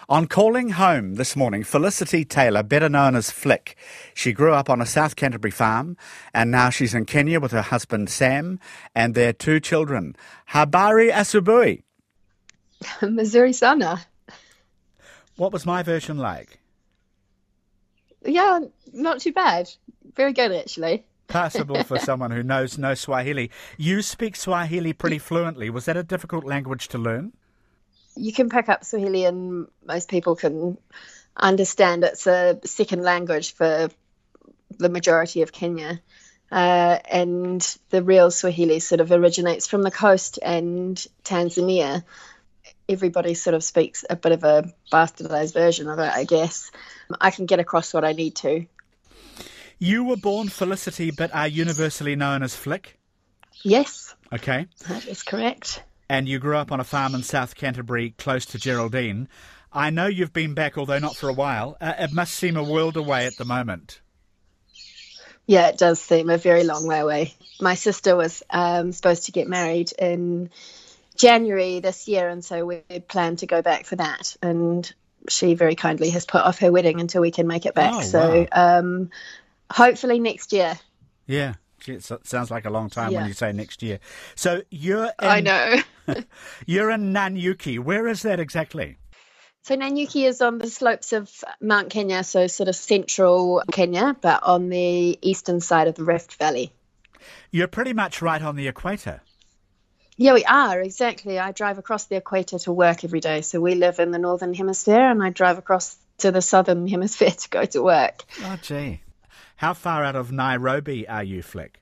On Calling Home this morning, Felicity Taylor, better known as Flick. She grew up on a South Canterbury farm and now she's in Kenya with her husband Sam and their two children. Habari asubuhi. Missouri Sana. What was my version like? Yeah, not too bad. Very good, actually. Passable for someone who knows no Swahili. You speak Swahili pretty fluently. Was that a difficult language to learn? You can pick up Swahili and most people can understand. It's a second language for the majority of Kenya. And the real Swahili sort of originates from the coast and Tanzania. Everybody sort of speaks a bit of a bastardized version of it, I guess. I can get across what I need to. You were born Felicity, but are universally known as Flick? Yes. Okay. That is correct. And you grew up on a farm in South Canterbury, close to Geraldine. I know you've been back, although not for a while. It must seem a world away at the moment. Yeah, it does seem a very long way away. My sister was supposed to get married in January this year, and so we planned to go back for that. And she very kindly has put off her wedding until we can make it back. Oh, so wow. Hopefully next year. Yeah. It sounds like a long time Yeah. when you say next year. So you're in, I know. You're in Nanyuki. Where is that exactly? So Nanyuki is on the slopes of Mount Kenya, so sort of central Kenya, but on the eastern side of the Rift Valley. You're pretty much right on the equator. Yeah, we are, exactly. I drive across the equator to work every day. So we live in the northern hemisphere and I drive across to the southern hemisphere to go to work. Oh, gee. How far out of Nairobi are you, Flick?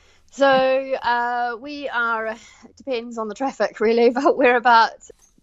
So we are, it depends on the traffic really, but we're about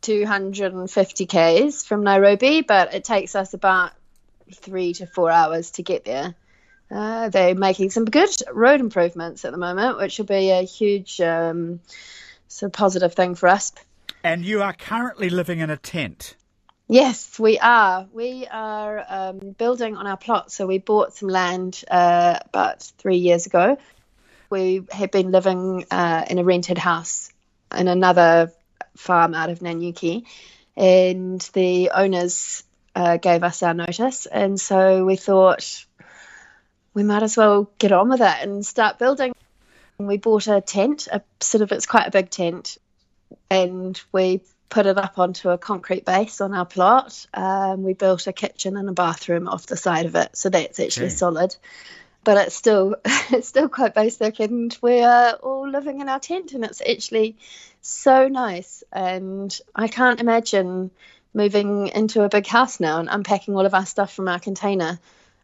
250 k's from Nairobi, but it takes us about 3 to 4 hours to get there. They're making some good road improvements at the moment, which will be a huge sort of positive thing for us. And you are currently living in a tent. Yes, we are. We are building on our plot. So we bought some land about 3 years ago. We had been living in a rented house in another farm out of Nanyuki, and the owners gave us our notice. And so we thought we might as well get on with it and start building. And we bought a tent, it's quite a big tent, and we put it up onto a concrete base on our plot. We built a kitchen and a bathroom off the side of it, so that's actually solid. But it's still quite basic, and we're all living in our tent, and it's actually so nice. And I can't imagine moving into a big house now and unpacking all of our stuff from our container.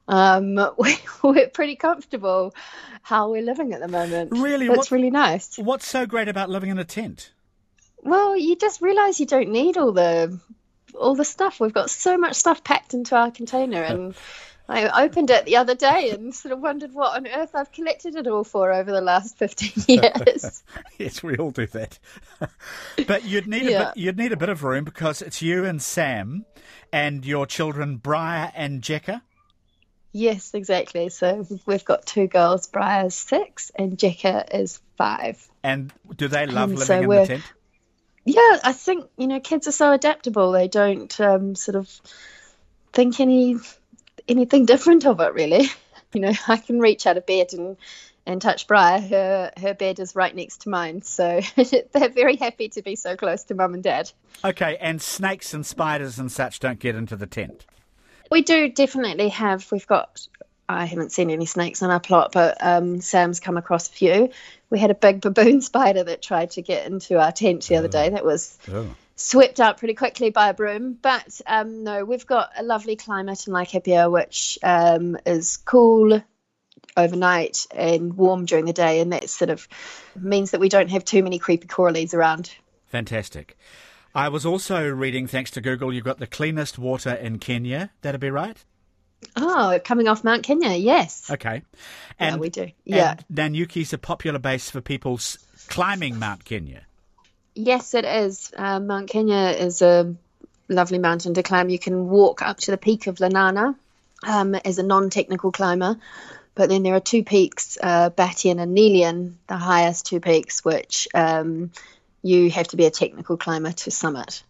We're pretty comfortable how we're living at the moment. Really? It's really nice. What's so great about living in a tent? Well, you just realise you don't need all the stuff. We've got so much stuff packed into our container, and I opened it the other day and sort of wondered what on earth I've collected it all for over the last 15 years. Yes, we all do that. But you'd need a bit of room because it's you and Sam and your children, Briar and Jekka. Yes, exactly. So we've got 2 girls. Briar's 6 and Jekka is 5. And do they love living in the tent? Yeah, I think, kids are so adaptable. They don't sort of think anything different of it, really. I can reach out of bed and touch Briar. Her bed is right next to mine. So they're very happy to be so close to Mum and Dad. Okay, and snakes and spiders and such don't get into the tent? We do definitely have. I haven't seen any snakes on our plot, but Sam's come across a few. We had a big baboon spider that tried to get into our tent the other day. That was swept out pretty quickly by a broom. But no, we've got a lovely climate in Laikipia, which is cool overnight and warm during the day, and that sort of means that we don't have too many creepy coralies around. Fantastic. I was also reading, thanks to Google, you've got the cleanest water in Kenya. That'd be right? Oh, coming off Mount Kenya, yes. Okay. And, yeah, we do. Yeah. And Nanyuki's a popular base for people climbing Mount Kenya. Yes, it is. Mount Kenya is a lovely mountain to climb. You can walk up to the peak of Lenana as a non-technical climber. But then there are 2 peaks, Batian and Nelian, the highest 2 peaks, which you have to be a technical climber to summit.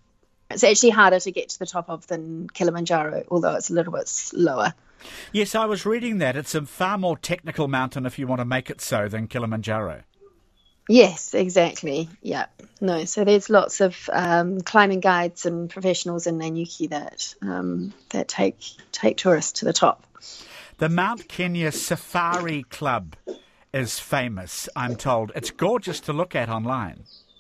It's actually harder to get to the top of than Kilimanjaro, although it's a little bit slower. Yes, I was reading that. It's a far more technical mountain, if you want to make it so, than Kilimanjaro. Yes, exactly. Yeah. No, so there's lots of climbing guides and professionals in Nanyuki that take tourists to the top. The Mount Kenya Safari Club is famous, I'm told. It's gorgeous to look at online.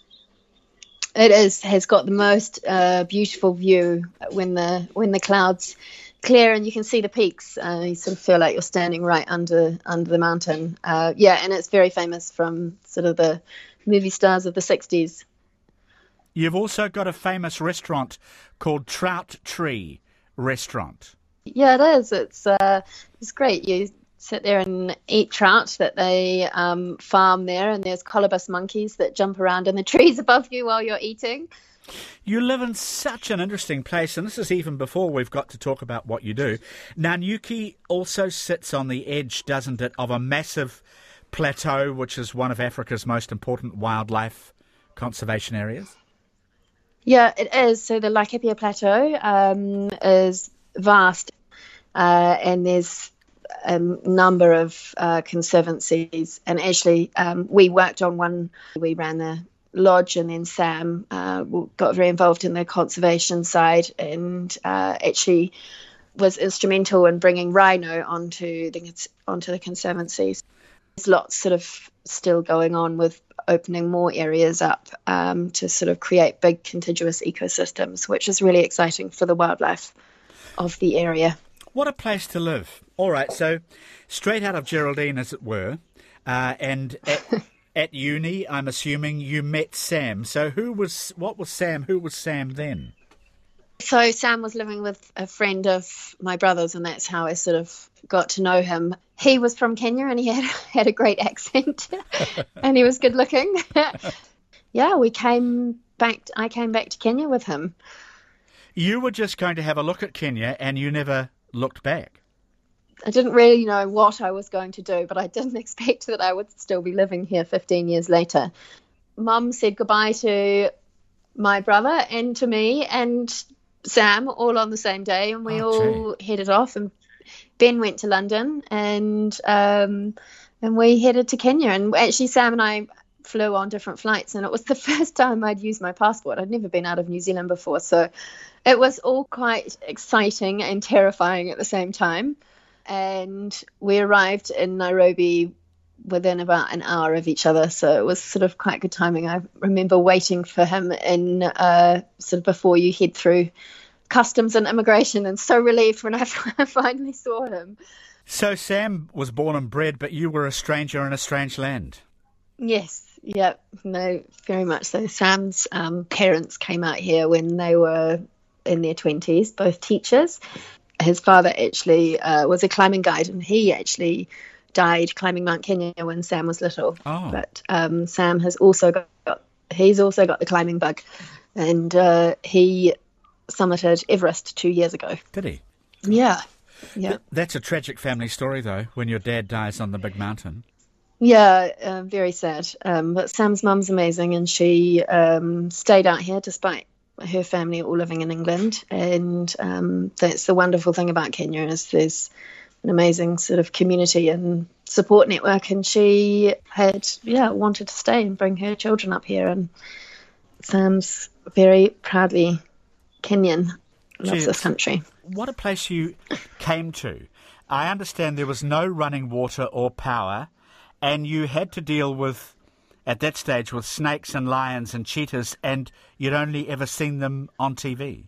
It has got the most beautiful view when the clouds clear and you can see the peaks. You sort of feel like you're standing right under the mountain. And it's very famous from sort of the movie stars of the 60s. You've also got a famous restaurant called Trout Tree Restaurant. Yeah, it is. It's great. You sit there and eat trout that they farm there, and there's colobus monkeys that jump around in the trees above you while you're eating. You live in such an interesting place, and this is even before we've got to talk about what you do. Nanyuki also sits on the edge, doesn't it, of a massive plateau, which is one of Africa's most important wildlife conservation areas? Yeah, it is. So the Laikipia Plateau is vast, and there's a number of conservancies. And actually, we worked on one. We ran the lodge, and then Sam got very involved in the conservation side and actually was instrumental in bringing rhino onto the conservancies. There's lots sort of still going on with opening more areas up to sort of create big contiguous ecosystems, which is really exciting for the wildlife of the area. What a place to live. All right, so straight out of Geraldine, as it were, and at uni, I'm assuming you met Sam. So who was Sam then? So Sam was living with a friend of my brother's, and that's how I sort of got to know him. He was from Kenya, and he had a great accent, and he was good looking. Yeah, I came back to Kenya with him. You were just going to have a look at Kenya, and you never looked back. I didn't really know what I was going to do, but I didn't expect that I would still be living here 15 years later. Mum said goodbye to my brother and to me and Sam all on the same day, and we all headed off. And Ben went to London, and we headed to Kenya. And actually, Sam and I flew on different flights, and it was the first time I'd used my passport. I'd never been out of New Zealand before, so it was all quite exciting and terrifying at the same time. And we arrived in Nairobi within about an hour of each other, so it was sort of quite good timing. I remember waiting for him in sort of before you head through customs and immigration, and so relieved when I finally saw him. So Sam was born and bred, but you were a stranger in a strange land. Yes, yeah, no, very much so. Sam's parents came out here when they were in their 20s, both teachers. His father actually was a climbing guide, and he actually died climbing Mount Kenya when Sam was little. Oh. But Sam has also got the climbing bug, and he summited Everest 2 years ago. Did he? Yeah. That's a tragic family story, though, when your dad dies on the big mountain. Yeah, very sad. But Sam's mum's amazing, and she stayed out here despite her family all living in England. And that's the wonderful thing about Kenya, is there's an amazing sort of community and support network, and she had wanted to stay and bring her children up here, and Sam's very proudly Kenyan, loves this country. What a place you came to. I understand there was no running water or power, and you had to deal with, at that stage, with snakes and lions and cheetahs, and you'd only ever seen them on TV.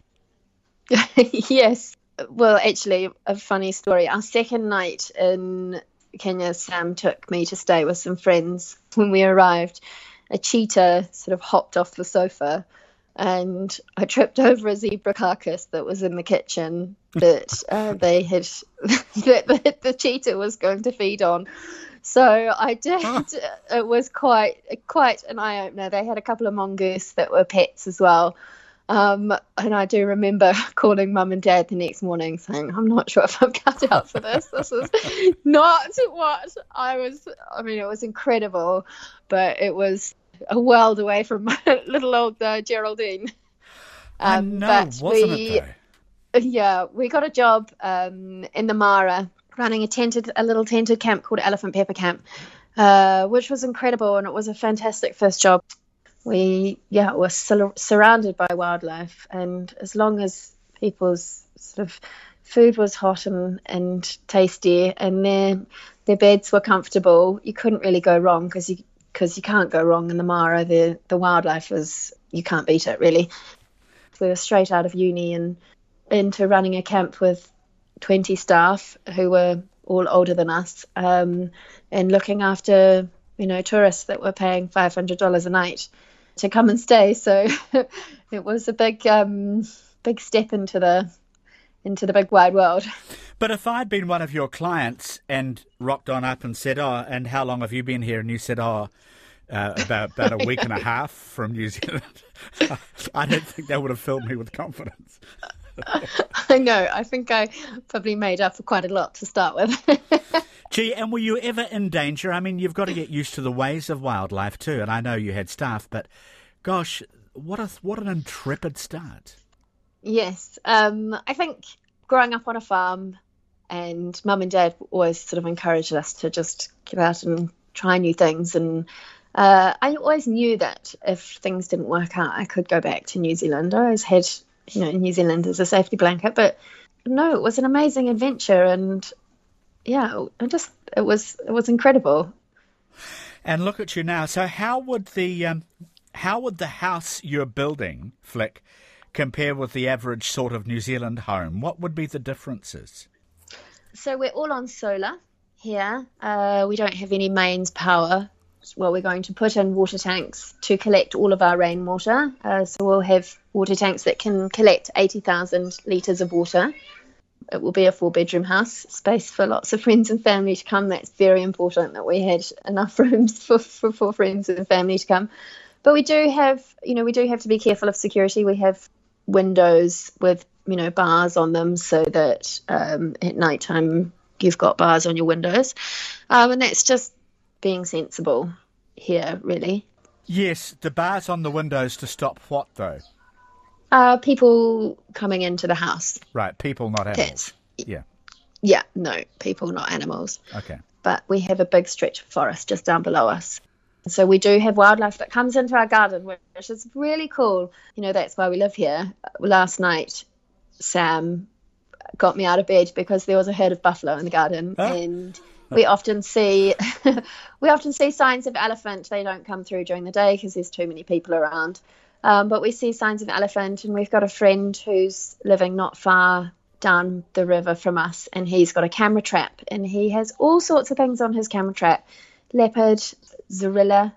Yes. Well, actually, a funny story. Our second night in Kenya, Sam took me to stay with some friends. When we arrived, a cheetah sort of hopped off the sofa, and I tripped over a zebra carcass that was in the kitchen that they had that the cheetah was going to feed on. So I did. It was quite an eye-opener. They had a couple of mongoose that were pets as well. And I do remember calling Mum and Dad the next morning saying, I'm not sure if I'm cut out for this. This is not what I was. I mean, it was incredible, but it was a world away from my little old Geraldine. I know, wasn't it though? Yeah, we got a job in the Mara running a little tented camp called Elephant Pepper Camp, which was incredible, and it was a fantastic first job. We were surrounded by wildlife, and as long as people's sort of food was hot and tasty, and their beds were comfortable, you couldn't really go wrong because you can't go wrong in the Mara. The wildlife you can't beat it really. We were straight out of uni and into running a camp with 20 staff who were all older than us, and looking after tourists that were paying $500 a night to come and stay. So it was a big step into the big wide world. But if I'd been one of your clients and rocked on up and said, "Oh, and how long have you been here?" and you said, "Oh, about a week and a half from New Zealand," I don't think that would have filled me with confidence. I know. I think I probably made up for quite a lot to start with. Gee, and were you ever in danger? I mean, you've got to get used to the ways of wildlife too, and I know you had staff, but gosh, what an intrepid start. Yes. I think growing up on a farm, and Mum and Dad always sort of encouraged us to just get out and try new things, and I always knew that if things didn't work out, I could go back to New Zealand. I always had New Zealand as a safety blanket, but no, it was an amazing adventure, and it was incredible. And look at you now. So how would the house you're building, Flick, compare with the average sort of New Zealand home? What would be the differences? So we're all on solar here. We don't have any mains power. Well, we're going to put in water tanks to collect all of our rainwater. So we'll have water tanks that can collect 80,000 litres of water. It will be a 4-bedroom house, space for lots of friends and family to come. That's very important that we had enough rooms for friends and family to come. But we do have to be careful of security. We have windows with, bars on them so that at night time you've got bars on your windows. And that's just being sensible here, really. Yes, the bars on the windows to stop what, though? People coming into the house. Right, people, not animals. Yeah, no, people, not animals. Okay. But we have a big stretch of forest just down below us. So we do have wildlife that comes into our garden, which is really cool. That's why we live here. Last night, Sam got me out of bed because there was a herd of buffalo in the garden, and we often see signs of elephant. They don't come through during the day because there's too many people around. But we see signs of elephant, and we've got a friend who's living not far down the river from us, and he's got a camera trap, and he has all sorts of things on his camera trap: leopard, zorilla,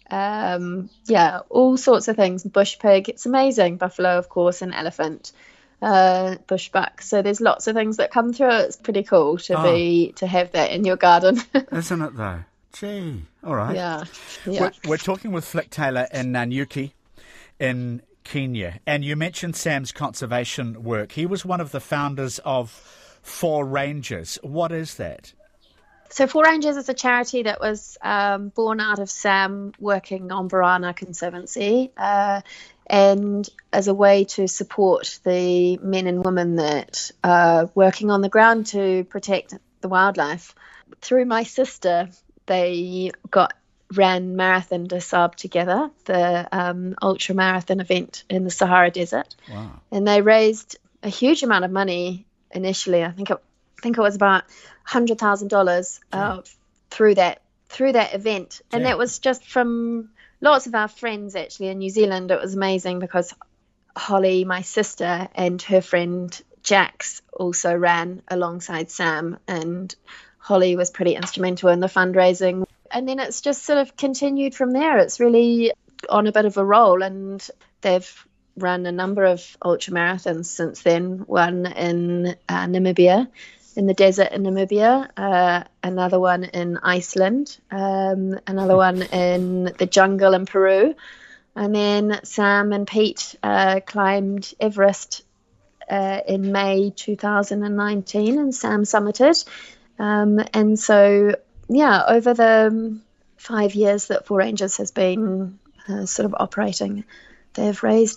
all sorts of things, bush pig. It's amazing. Buffalo, of course, and elephant, bush buck. So there's lots of things that come through. It's pretty cool to have that in your garden. Isn't it though? Gee, all right. Yeah. We're talking with Flick Taylor in Nanyuki in Kenya, and you mentioned Sam's conservation work. He was one of the founders of 4Rangers. What is that? So 4Rangers is a charity that was born out of Sam working on Varana Conservancy, and as a way to support the men and women that are working on the ground to protect the wildlife. Through my sister, they ran Marathon des Sables together, the ultra marathon event in the Sahara Desert. Wow. And they raised a huge amount of money initially. I think it was about $100,000 through that event. And that was just from lots of our friends actually in New Zealand. It was amazing because Holly, my sister, and her friend Jax also ran alongside Sam, and Holly was pretty instrumental in the fundraising. And then it's just sort of continued from there. It's really on a bit of a roll, and they've run a number of ultra marathons since then. One in Namibia, in the desert in Namibia, another one in Iceland, another one in the jungle in Peru. And then Sam and Pete climbed Everest in May 2019, and Sam summited. And so, over the 5 years that 4Rangers has been sort of operating, they've raised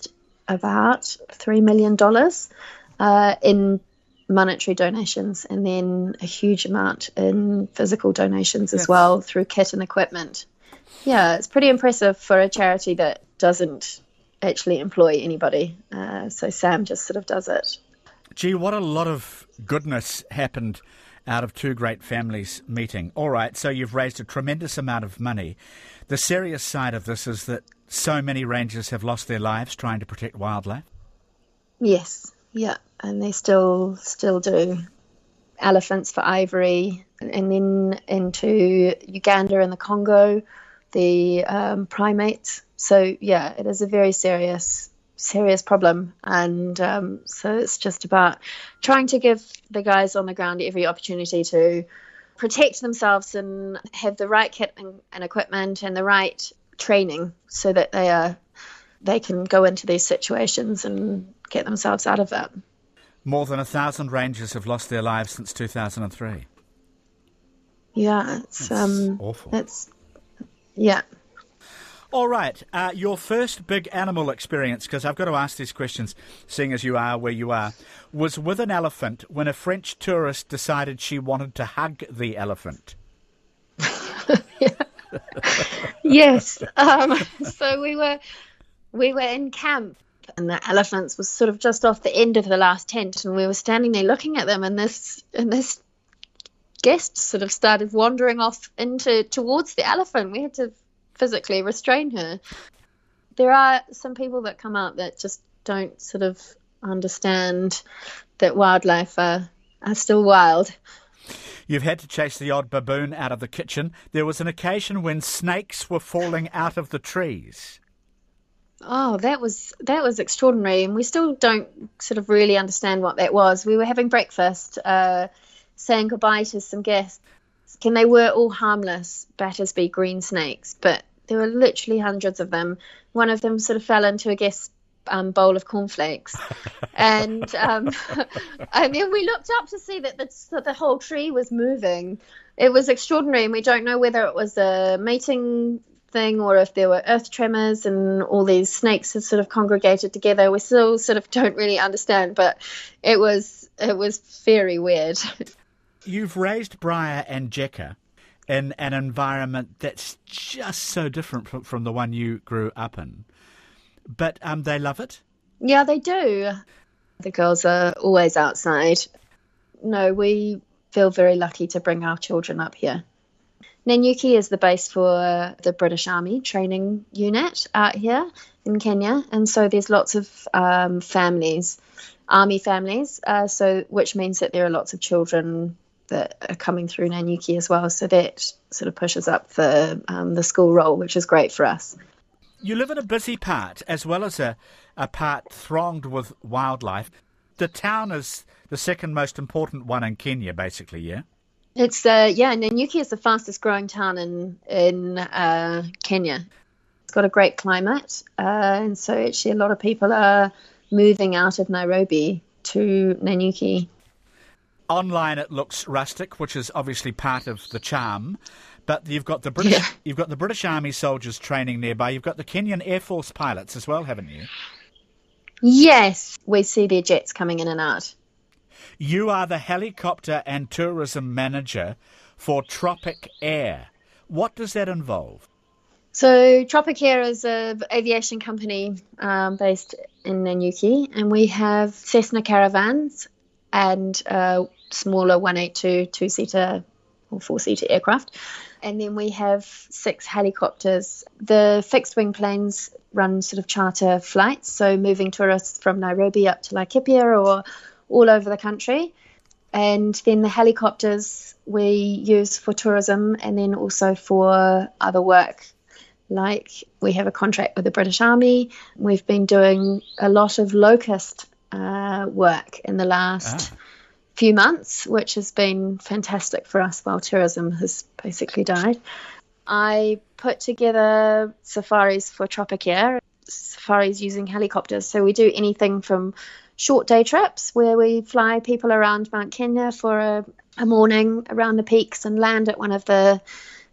about $3 million in monetary donations, and then a huge amount in physical donations as well through kit and equipment. Yeah, it's pretty impressive for a charity that doesn't actually employ anybody. So Sam just sort of does it. Gee, what a lot of goodness happened out of two great families meeting. All right, so you've raised a tremendous amount of money. The serious side of this is that so many rangers have lost their lives trying to protect wildlife. Yes, yeah, and they still do. Elephants for ivory, and then into Uganda and the Congo, the primates. So yeah, it is a very serious problem, and so it's just about trying to give the guys on the ground every opportunity to protect themselves and have the right kit and equipment and the right training so that they can go into these situations and get themselves out of it. More than 1,000 rangers have lost their lives since 2003. Yeah, it's awful. Yeah. All right, your first big animal experience, because I've got to ask these questions, seeing as you are where you are, was with an elephant when a French tourist decided she wanted to hug the elephant. Yes. So we were in camp, and the elephants was sort of just off the end of the last tent, and we were standing there looking at them, and this guest sort of started wandering off towards the elephant. We had to physically restrain her. There are some people that come out that just don't sort of understand that wildlife are still wild. You've had to chase the odd baboon out of the kitchen. There was an occasion when snakes were falling out of the trees. Oh, that was extraordinary, and we still don't sort of really understand what that was. We were having breakfast, saying goodbye to some guests, and they were all harmless Battersby green snakes, but there were literally hundreds of them. One of them sort of fell into a guest's bowl of cornflakes, and then we looked up to see that the whole tree was moving. It was extraordinary, and we don't know whether it was a mating thing or if there were earth tremors and all these snakes had sort of congregated together. We still sort of don't really understand, but it was very weird. You've raised Briar and Jekka in an environment that's just so different from the one you grew up in. But they love it? Yeah, they do. The girls are always outside. No, we feel very lucky to bring our children up here. Nanyuki is the base for the British Army training unit out here in Kenya, and so there's lots of families, army families, which means that there are lots of children that are coming through Nanyuki as well, so that sort of pushes up the school roll, which is great for us. You live in a busy part, as well as a part thronged with wildlife. The town is the second most important one in Kenya, basically, yeah? It's Nanyuki is the fastest growing town in Kenya. It's got a great climate, and so actually a lot of people are moving out of Nairobi to Nanyuki. Online it looks rustic, which is obviously part of the charm. But you've got the British Army soldiers training nearby. You've got the Kenyan Air Force pilots as well, haven't you? Yes, we see their jets coming in and out. You are the helicopter and tourism manager for Tropic Air. What does that involve? So Tropic Air is an aviation company based in Nanyuki, and we have Cessna Caravans and smaller 182 two-seater or four-seater aircraft. And then we have 6 helicopters. The fixed-wing planes run sort of charter flights, so moving tourists from Nairobi up to Laikipia or all over the country. And then the helicopters we use for tourism and then also for other work. Like we have a contract with the British Army. We've been doing a lot of locust work in the last few months, which has been fantastic for us while tourism has basically died. I put together safaris for Tropic Air, safaris using helicopters. So we do anything from short day trips where we fly people around Mount Kenya for a morning around the peaks and land at one of the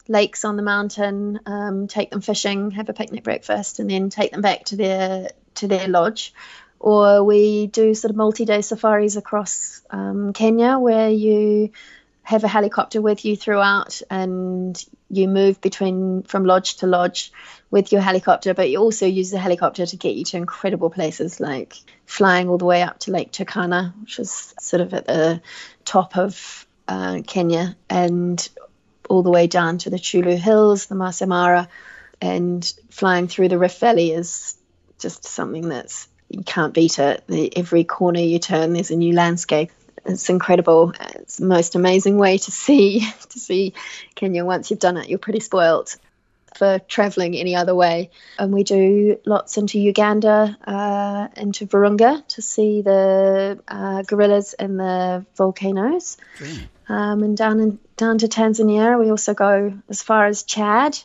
lakes on the mountain, take them fishing, have a picnic breakfast, and then take them back to their lodge. Or we do sort of multi-day safaris across Kenya, where you have a helicopter with you throughout, and you move from lodge to lodge with your helicopter, but you also use the helicopter to get you to incredible places, like flying all the way up to Lake Turkana, which is sort of at the top of Kenya, and all the way down to the Chulu Hills, the Masai Mara, and flying through the Rift Valley is just something you can't beat it. Every corner you turn, there's a new landscape. It's incredible. It's the most amazing way to see Kenya. Once you've done it, you're pretty spoilt for traveling any other way. And we do lots into Uganda, into Virunga to see the gorillas and the volcanoes. And down to Tanzania. We also go as far as Chad.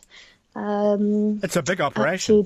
It's a big operation.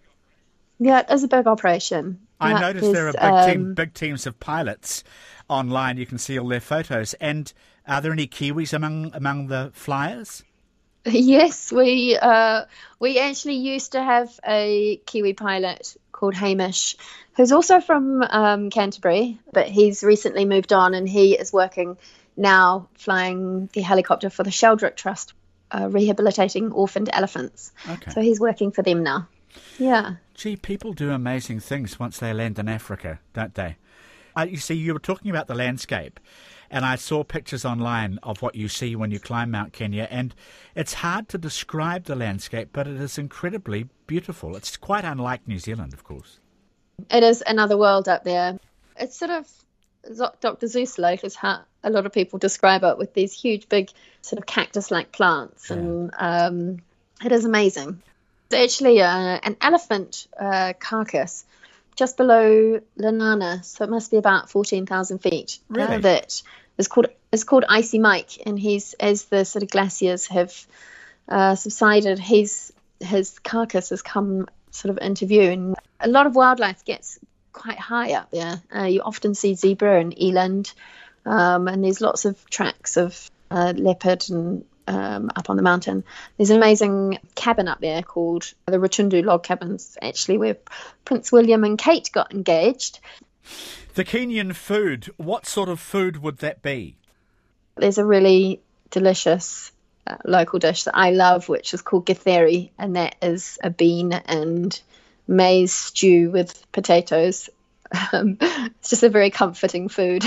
Yeah, it is a big operation. I noticed there are big teams of pilots online. You can see all their photos. And are there any Kiwis among the flyers? Yes, we actually used to have a Kiwi pilot called Hamish, who's also from Canterbury, but he's recently moved on, and he is working now flying the helicopter for the Sheldrick Trust, rehabilitating orphaned elephants. Okay. So he's working for them now. Yeah. Gee, people do amazing things once they land in Africa, don't they? You see, you were talking about the landscape, and I saw pictures online of what you see when you climb Mount Kenya, and it's hard to describe the landscape, but it is incredibly beautiful. It's quite unlike New Zealand, of course. It is another world up there. It's sort of Dr. Seuss Lake is how a lot of people describe it, with these huge, big sort of cactus-like plants, and it is amazing. It's actually an elephant carcass just below Lenana, so it must be about 14,000 feet. Really? That is called Icy Mike, and as the sort of glaciers have subsided, his carcass has come sort of into view, and a lot of wildlife gets quite high up there. You often see zebra and eland, and there's lots of tracks of leopard and up on the mountain. There's an amazing cabin up there called the Rotundu Log Cabins, actually, where Prince William and Kate got engaged. The Kenyan food, what sort of food would that be? There's a really delicious local dish that I love, which is called githeri, and that is a bean and maize stew with potatoes. It's just a very comforting food.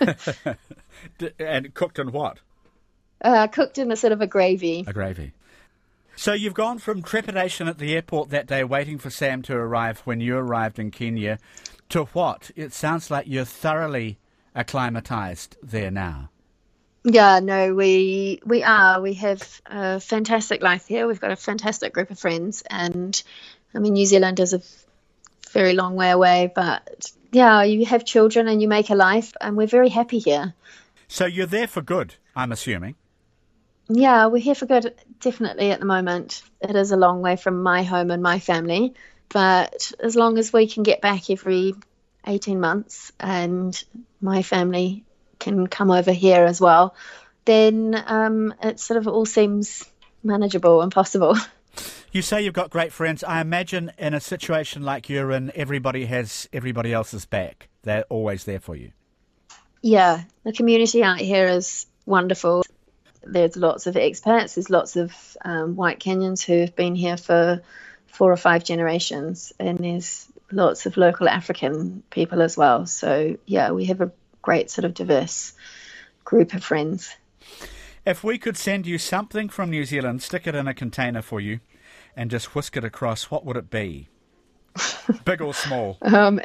And cooked in what? Cooked in a sort of a gravy. A gravy. So you've gone from trepidation at the airport that day, waiting for Sam to arrive when you arrived in Kenya, to what? It sounds like you're thoroughly acclimatised there now. Yeah, no, we are. We have a fantastic life here. We've got a fantastic group of friends, and I mean, New Zealand is a very long way away, but yeah, you have children and you make a life, and we're very happy here. So you're there for good, I'm assuming. Yeah, we're here for good, definitely at the moment. It is a long way from my home and my family, but as long as we can get back every 18 months and my family can come over here as well, then it sort of all seems manageable and possible. You say you've got great friends. I imagine in a situation like you're in, everybody has everybody else's back. They're always there for you. Yeah, the community out here is wonderful. There's lots of expats. There's lots of white Kenyans who've been here for 4 or 5 generations, and there's lots of local African people as well. So, yeah, we have a great sort of diverse group of friends. If we could send you something from New Zealand, stick it in a container for you, and just whisk it across, what would it be? Big or small?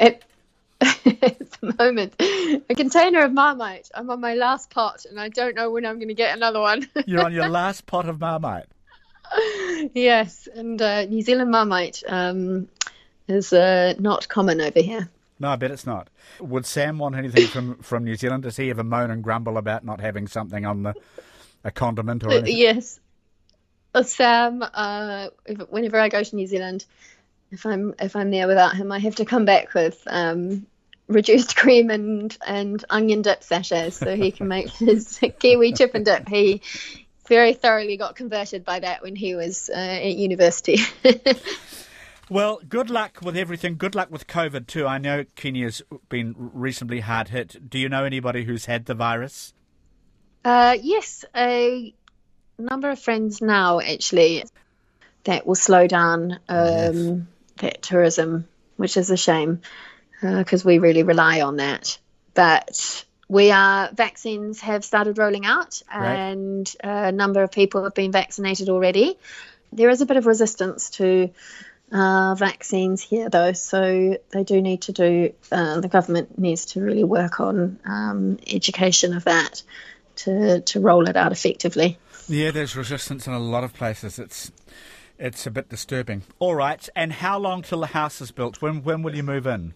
At the moment, a container of Marmite. I'm on my last pot, and I don't know when I'm going to get another one. You're on your last pot of Marmite? Yes, and New Zealand Marmite is not common over here. No, I bet it's not. Would Sam want anything from New Zealand? Does he ever moan and grumble about not having something on a condiment or anything? Yes. Sam, whenever I go to New Zealand, if I'm there without him, I have to come back with reduced cream and onion dip sachets so he can make his kiwi chip and dip. very thoroughly got converted by that when he was at university. Well, good luck with everything. Good luck with COVID too. I know Kenya's been reasonably hard hit. Do you know anybody who's had the virus? Yes, a number of friends now, actually. That will slow down that tourism, which is a shame because we really rely on that. But vaccines have started rolling out, and a number of people have been vaccinated already. There is a bit of resistance to vaccines here, though, so they do need to the government needs to really work on education of that to roll it out effectively. Yeah, there's resistance in a lot of places. It's a bit disturbing. All right, and how long till the house is built? When will you move in?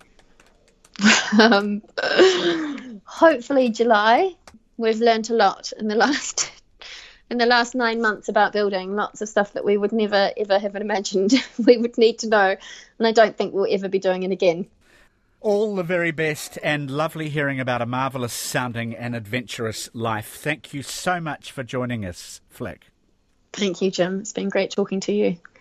Hopefully July. We've learnt a lot in the last 9 months about building. Lots of stuff that we would never ever have imagined we would need to know, and I don't think we'll ever be doing it again. All the very best, and lovely hearing about a marvellous sounding and adventurous life. Thank you so much for joining us, Flick. Thank you, Jim. It's been great talking to you.